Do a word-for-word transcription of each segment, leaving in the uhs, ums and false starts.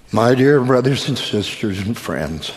My dear brothers and sisters and friends,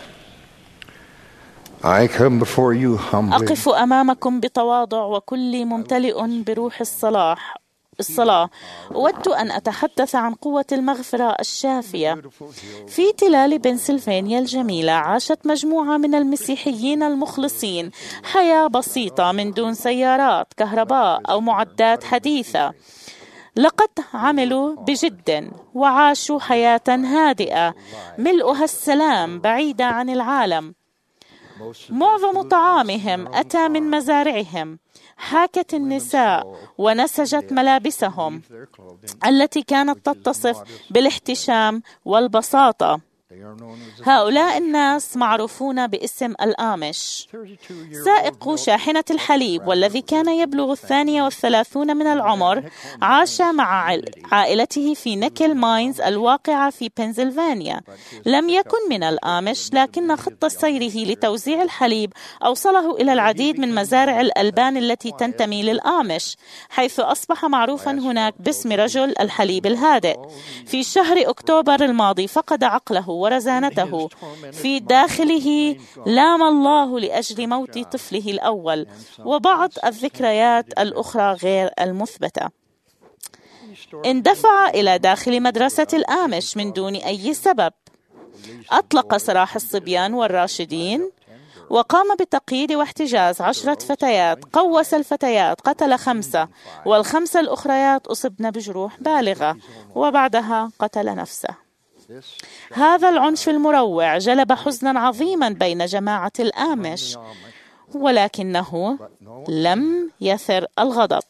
I come before you humbly. أقف أمامكم بتواضع وكلي ممتلئ بروح الصلاح الصلاة. أود أن أتحدث عن قوة المغفرة الشافية. في تلال بنسلفانيا الجميلة عاشت مجموعة من المسيحيين المخلصين حياة بسيطة من دون سيارات كهرباء أو معدات حديثة. لقد عملوا بجد وعاشوا حياة هادئة ملؤها السلام بعيدة عن العالم. معظم طعامهم أتى من مزارعهم. حاكت النساء ونسجت ملابسهم التي كانت تتصف بالاحتشام والبساطة. هؤلاء الناس معروفون باسم الآمش. سائق شاحنة الحليب والذي كان يبلغ الثانية والثلاثون من العمر عاش مع عائلته في نيكل ماينز الواقعة في بنسلفانيا. لم يكن من الآمش، لكن خط سيره لتوزيع الحليب أوصله إلى العديد من مزارع الألبان التي تنتمي للآمش، حيث أصبح معروفا هناك باسم رجل الحليب الهادئ. في شهر أكتوبر الماضي فقد عقله ورزانته. في داخله لام الله لأجل موت طفله الأول وبعض الذكريات الأخرى غير المثبتة. اندفع إلى داخل مدرسة الآمش من دون أي سبب. أطلق سراح الصبيان والراشدين وقام بتقييد واحتجاز عشرة فتيات. قوس الفتيات، قتل خمسة، والخمسة الأخريات أصبن بجروح بالغة، وبعدها قتل نفسه. هذا العنف المروع جلب حزنا عظيما بين جماعة الآمش، ولكنه لم يثر الغضب.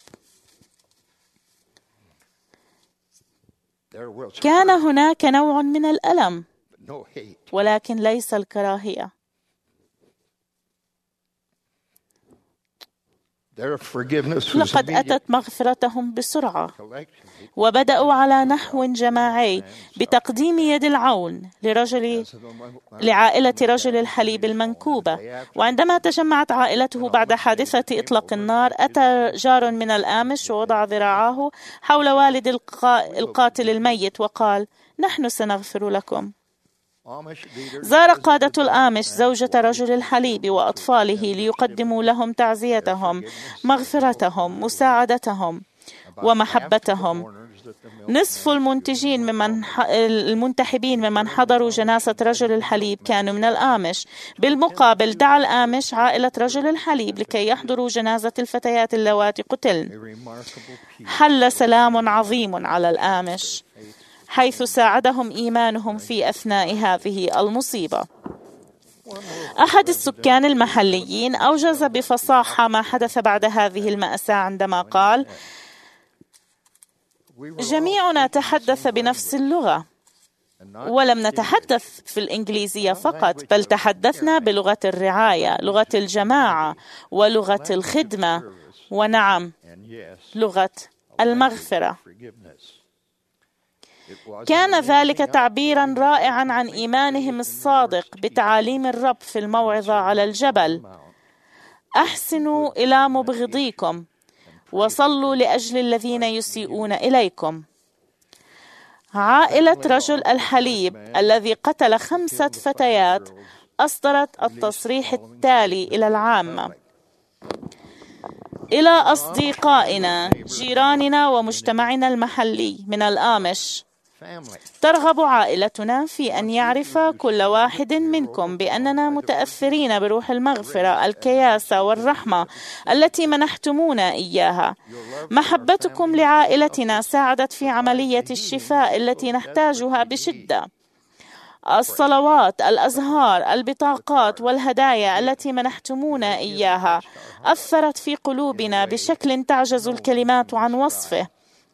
كان هناك نوع من الألم، ولكن ليس الكراهية. لقد أتت مغفرتهم بسرعة، وبدأوا على نحو جماعي بتقديم يد العون لرجل لعائلة رجل الحليب المنكوبة. وعندما تجمعت عائلته بعد حادثة إطلاق النار، أتى جار من الآمش ووضع ذراعه حول والد القاتل الميت وقال: نحن سنغفر لكم. زار قادة الآمش زوجة رجل الحليب وأطفاله ليقدموا لهم تعزيتهم، مغفرتهم، مساعدتهم ومحبتهم. نصف المنتجين ممن المنتحبين ممن حضروا جنازة رجل الحليب كانوا من الآمش. بالمقابل دعا الآمش عائلة رجل الحليب لكي يحضروا جنازة الفتيات اللواتي قتلن. حل سلام عظيم على الآمش، حيث ساعدهم إيمانهم في أثناء هذه المصيبة. أحد السكان المحليين أوجز بفصاحة ما حدث بعد هذه المأساة عندما قال: جميعنا تحدث بنفس اللغة، ولم نتحدث في الإنجليزية فقط، بل تحدثنا بلغة الرعاية، لغة الجماعة، ولغة الخدمة، ونعم، لغة المغفرة. كان ذلك تعبيرا رائعا عن إيمانهم الصادق بتعاليم الرب في الموعظة على الجبل: أحسنوا إلى مبغضيكم وصلوا لأجل الذين يسيئون إليكم. عائلة رجل الحليب الذي قتل خمسة فتيات أصدرت التصريح التالي إلى العامة: إلى أصدقائنا، جيراننا ومجتمعنا المحلي من الآمش، ترغب عائلتنا في أن يعرف كل واحد منكم بأننا متأثرين بروح المغفرة، الكياسة والرحمة التي منحتمونا إياها. محبتكم لعائلتنا ساعدت في عملية الشفاء التي نحتاجها بشدة. الصلوات، الأزهار، البطاقات والهدايا التي منحتمونا إياها أثرت في قلوبنا بشكل تعجز الكلمات عن وصفه.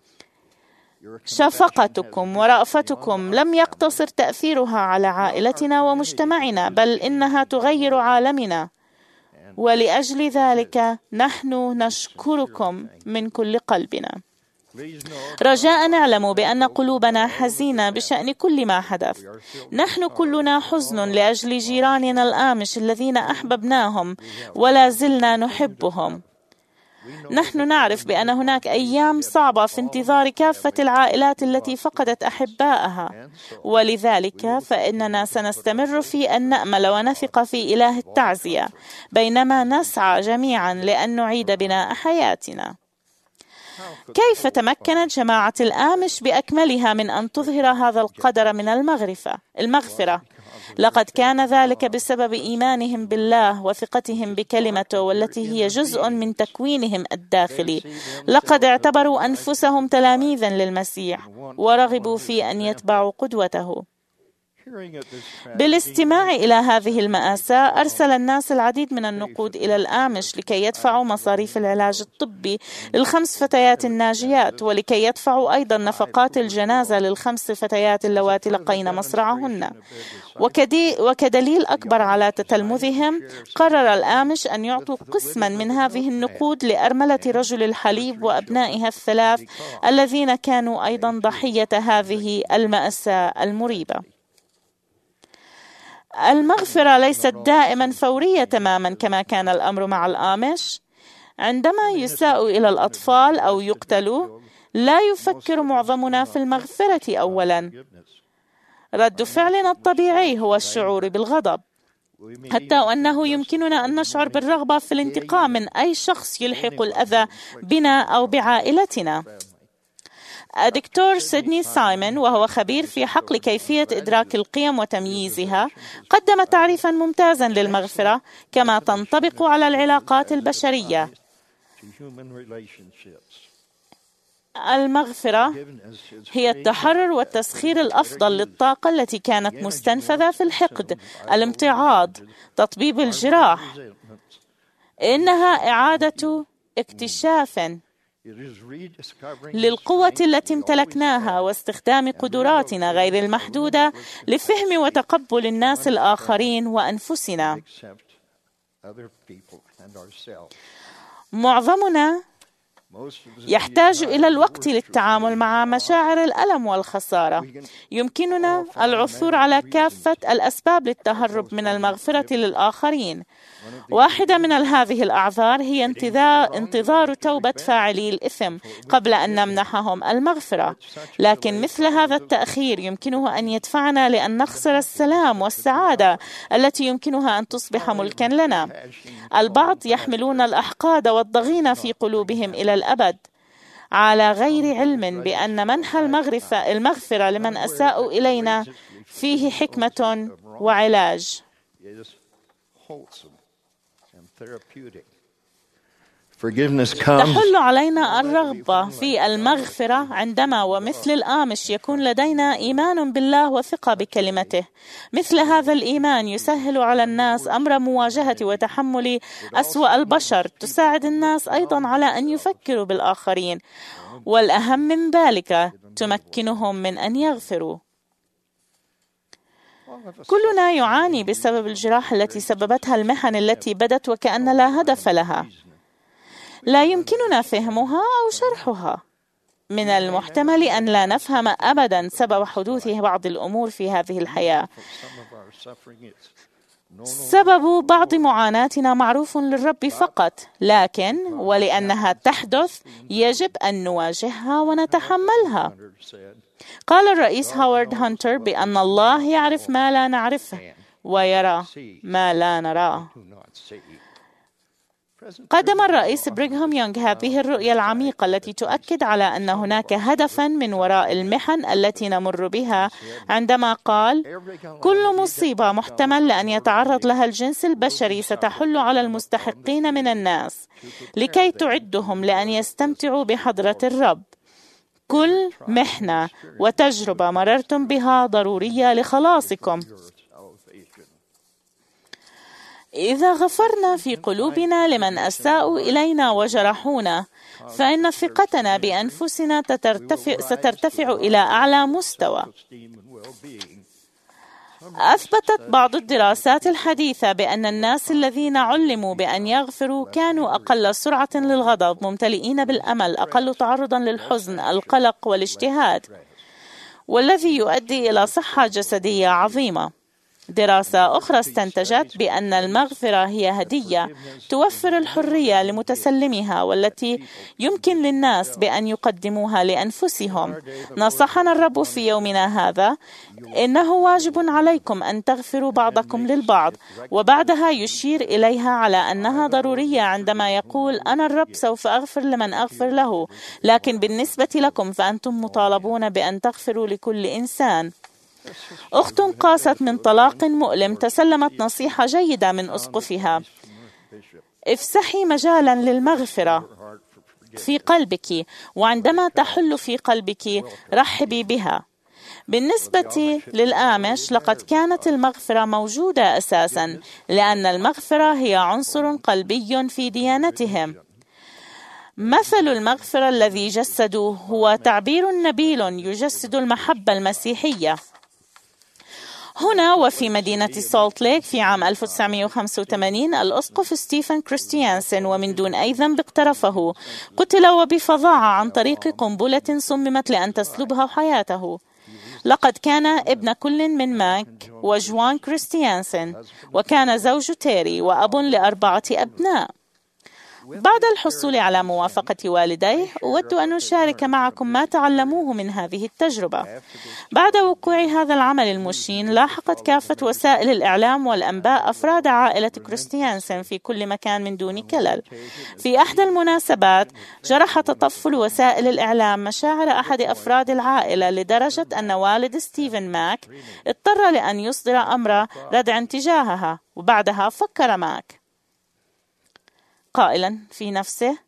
شفقتكم ورأفتكم لم يقتصر تأثيرها على عائلتنا ومجتمعنا، بل إنها تغير عالمنا، ولأجل ذلك نحن نشكركم من كل قلبنا. رجاء نعلم بأن قلوبنا حزينة بشأن كل ما حدث. نحن كلنا حزن لأجل جيراننا الآمش الذين أحببناهم ولا زلنا نحبهم. نحن نعرف بأن هناك أيام صعبة في انتظار كافة العائلات التي فقدت أحبائها، ولذلك فإننا سنستمر في أن نأمل ونثق في إله التعزية بينما نسعى جميعا لأن نعيد بناء حياتنا. كيف تمكنت جماعة الآمش بأكملها من أن تظهر هذا القدر من المغفرة؟ المغفرة لقد كان ذلك بسبب إيمانهم بالله وثقتهم بكلمته، والتي هي جزء من تكوينهم الداخلي. لقد اعتبروا أنفسهم تلاميذا للمسيح ورغبوا في أن يتبعوا قدوته. بالاستماع إلى هذه المآساة أرسل الناس العديد من النقود إلى الآمش لكي يدفعوا مصاريف العلاج الطبي للخمس فتيات الناجيات، ولكي يدفعوا أيضا نفقات الجنازة للخمس فتيات اللواتي لقين مصرعهن. وكدي وكدليل أكبر على تتلمذهم، قرر الآمش أن يعطوا قسما من هذه النقود لأرملة رجل الحليب وأبنائها الثلاث الذين كانوا أيضا ضحية هذه المأساة المريبة. المغفرة ليست دائما فورية تماما كما كان الأمر مع الآمش. عندما يساء إلى الأطفال أو يقتلوا، لا يفكر معظمنا في المغفرة أولا. رد فعلنا الطبيعي هو الشعور بالغضب، حتى وأنه يمكننا أن نشعر بالرغبة في الانتقام من أي شخص يلحق الأذى بنا أو بعائلتنا. الدكتور سيدني سايمون، وهو خبير في حقل كيفية إدراك القيم وتمييزها، قدم تعريفا ممتازا للمغفرة كما تنطبق على العلاقات البشرية. المغفرة هي التحرر والتسخير الأفضل للطاقة التي كانت مستنفذة في الحقد، الامتعاض، تطبيب الجراح. إنها إعادة اكتشاف للقوة التي امتلكناها واستخدام قدراتنا غير المحدودة لفهم وتقبل الناس الآخرين وأنفسنا. معظمنا يحتاج إلى الوقت للتعامل مع مشاعر الألم والخسارة. يمكننا العثور على كافة الأسباب للتهرب من المغفرة للآخرين. واحدة من هذه الأعذار هي انتظار, انتظار توبة فاعلي الإثم قبل أن نمنحهم المغفرة. لكن مثل هذا التأخير يمكنه أن يدفعنا لأن نخسر السلام والسعادة التي يمكنها أن تصبح ملكا لنا. البعض يحملون الأحقاد والضغينة في قلوبهم إلى الأبد، على غير علم بأن منح المغفرة لمن أساءوا إلينا فيه حكمة وعلاج. تحل علينا الرغبة في المغفرة عندما ومثل الآمش يكون لدينا إيمان بالله وثقة بكلمته. مثل هذا الإيمان يسهل على الناس أمر مواجهة وتحمل أسوأ البشر، تساعد الناس أيضا على أن يفكروا بالآخرين، والأهم من ذلك تمكنهم من أن يغفروا. كلنا يعاني بسبب الجراح التي سببتها المحن التي بدت وكأن لا هدف لها. لا يمكننا فهمها أو شرحها. من المحتمل أن لا نفهم أبدا سبب حدوث بعض الأمور في هذه الحياة. سبب بعض معاناتنا معروف للرب فقط، لكن ولأنها تحدث يجب أن نواجهها ونتحملها. قال الرئيس هوارد هانتر بأن الله يعرف ما لا نعرفه ويرى ما لا نراه. قدم الرئيس بريغهام يونغ هذه الرؤية العميقة التي تؤكد على أن هناك هدفا من وراء المحن التي نمر بها، عندما قال: كل مصيبة محتمل لأن يتعرض لها الجنس البشري ستحل على المستحقين من الناس لكي تعدهم لأن يستمتعوا بحضرة الرب. كل محنة وتجربة مررتم بها ضرورية لخلاصكم. إذا غفرنا في قلوبنا لمن أساءوا إلينا وجرحونا، فإن ثقتنا بأنفسنا تترتفع سترتفع إلى أعلى مستوى. أثبتت بعض الدراسات الحديثة بأن الناس الذين علموا بأن يغفروا كانوا أقل سرعة للغضب، ممتلئين بالأمل، أقل تعرضا للحزن، القلق والاجتهاد، والذي يؤدي إلى صحة جسدية عظيمة. دراسة أخرى استنتجت بأن المغفرة هي هدية توفر الحرية لمتسلمها والتي يمكن للناس بأن يقدموها لأنفسهم. نصحنا الرب في يومنا هذا: إنه واجب عليكم أن تغفروا بعضكم للبعض، وبعدها يشير إليها على أنها ضرورية عندما يقول: أنا الرب سوف أغفر لمن أغفر له، لكن بالنسبة لكم فأنتم مطالبون بأن تغفروا لكل إنسان. أخت قاست من طلاق مؤلم تسلمت نصيحة جيدة من أسقفها: افسحي مجالا للمغفرة في قلبك، وعندما تحل في قلبك رحبي بها. بالنسبة للآمش لقد كانت المغفرة موجودة أساسا، لأن المغفرة هي عنصر قلبي في ديانتهم. مثل المغفرة الذي جسدوه هو تعبير نبيل يجسد المحبة المسيحية. هنا وفي مدينة سولت ليك في عام ألف وتسعمائة وخمسة وثمانين الأسقف ستيفن كريستيانسن ومن دون أي ذنب اقترفه قتل وبفظاعة عن طريق قنبلة صممت لأن تسلبها حياته. لقد كان ابن كل من ماك وجوان كريستيانسن، وكان زوج تيري وأب لأربعة أبناء. بعد الحصول على موافقة والديه أود أن أشارك معكم ما تعلموه من هذه التجربة. بعد وقوع هذا العمل المشين لاحقت كافة وسائل الإعلام والأنباء أفراد عائلة كريستيانسن في كل مكان من دون كلل. في أحدى المناسبات جرح تطفل وسائل الإعلام مشاعر أحد أفراد العائلة لدرجة أن والد ستيفن ماك اضطر لأن يصدر أمر ردع تجاهها. وبعدها فكر ماك قائلا في نفسه: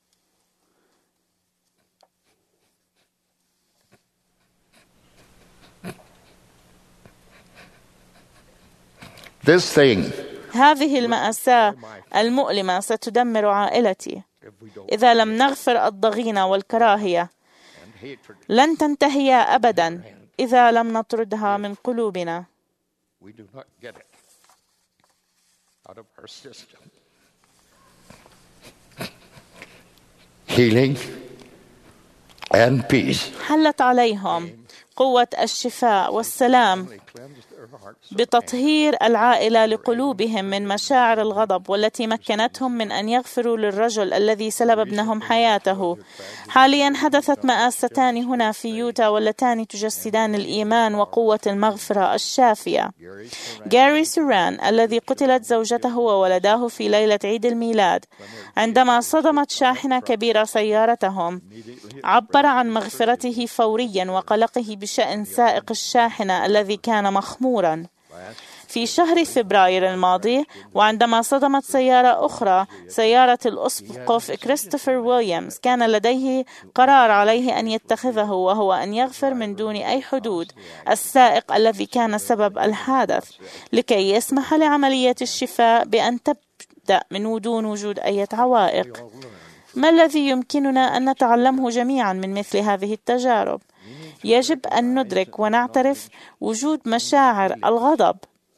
This thing هذه المأساة المؤلمة ستدمر عائلتي. إذا لم نغفر الضغينة والكراهية لن تنتهي أبدا إذا لم نطردها من قلوبنا. healing and peace. حلت عليهم قوة الشفاء والسلام بتطهير العائلة لقلوبهم من مشاعر الغضب، والتي مكنتهم من أن يغفروا للرجل الذي سلب ابنهم حياته. حاليا حدثت مآستان هنا في يوتا واللتان تجسدان الإيمان وقوة المغفرة الشافية. جاري سوران الذي قتلت زوجته وولداه في ليلة عيد الميلاد عندما صدمت شاحنة كبيرة سيارتهم، عبر عن مغفرته فوريا وقلقه بشأن سائق الشاحنة الذي كان مخمورا. في شهر فبراير الماضي، وعندما صدمت سيارة أخرى سيارة الأسقف كريستوفر ويليامز، كان لديه قرار عليه أن يتخذه، وهو أن يغفر من دون أي حدود السائق الذي كان سبب الحادث لكي يسمح لعملية الشفاء بأن تبدأ من دون وجود أي عوائق. ما الذي يمكننا أن نتعلمه جميعا من مثل هذه التجارب؟ يجب أن ندرك ونعترف وجود مشاعر الغضب.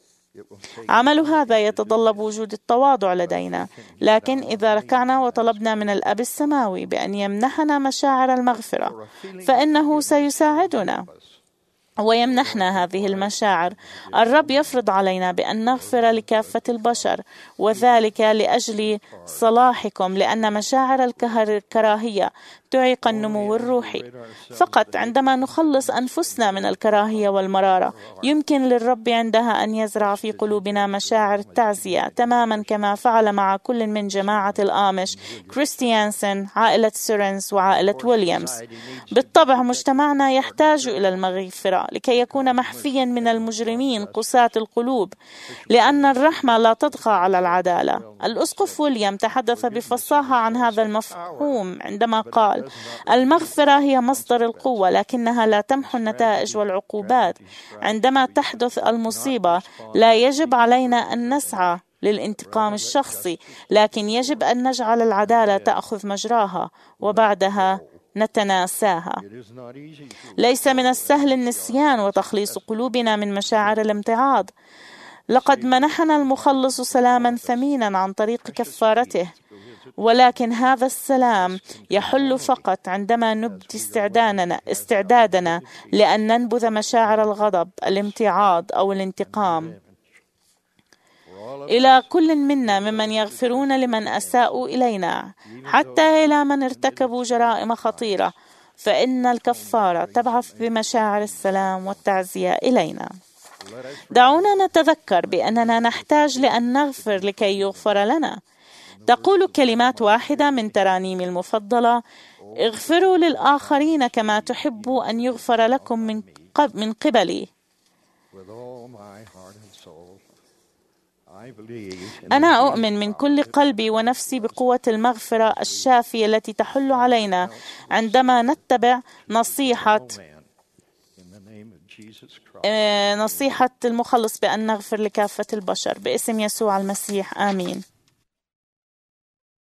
عمل هذا يتطلب وجود التواضع لدينا، لكن إذا ركعنا وطلبنا من الأب السماوي بأن يمنحنا مشاعر المغفرة فإنه سيساعدنا ويمنحنا هذه المشاعر. الرب يفرض علينا بأن نغفر لكافة البشر، وذلك لأجل صلاحكم، لأن مشاعر الكراهية تعيق النمو الروحي. فقط عندما نخلص أنفسنا من الكراهية والمرارة يمكن للرب عندها أن يزرع في قلوبنا مشاعر التعزية، تماما كما فعل مع كل من جماعة الآمش، كريستيانسن، عائلة سيرنز وعائلة ويليامز. بالطبع مجتمعنا يحتاج إلى المغفرة لكي يكون محفيا من المجرمين قساة القلوب، لأن الرحمة لا تطغى على العدالة. الأسقف ويليام تحدث بفصاحة عن هذا المفهوم عندما قال: المغفرة هي مصدر القوة، لكنها لا تمحو النتائج والعقوبات. عندما تحدث المصيبة لا يجب علينا أن نسعى للانتقام الشخصي، لكن يجب أن نجعل العدالة تأخذ مجراها وبعدها نتناساها. ليس من السهل النسيان وتخليص قلوبنا من مشاعر الامتعاض. لقد منحنا المخلص سلاما ثمينا عن طريق كفارته، ولكن هذا السلام يحل فقط عندما نبدي استعدادنا, استعدادنا لأن ننبذ مشاعر الغضب، الامتعاض أو الانتقام. إلى كل منا ممن يغفرون لمن أساءوا إلينا، حتى إلى من ارتكبوا جرائم خطيرة، فإن الكفارة تبعث بمشاعر السلام والتعزية إلينا. دعونا نتذكر بأننا نحتاج لأن نغفر لكي يغفر لنا. تقول كلمات واحدة من ترانيمي المفضلة: اغفروا للآخرين كما تحبوا أن يغفر لكم من من قبلي. أنا أؤمن من كل قلبي ونفسي بقوة المغفرة الشافية التي تحل علينا عندما نتبع نصيحة نصيحة المخلص بأن نغفر لكافة البشر. باسم يسوع المسيح، آمين.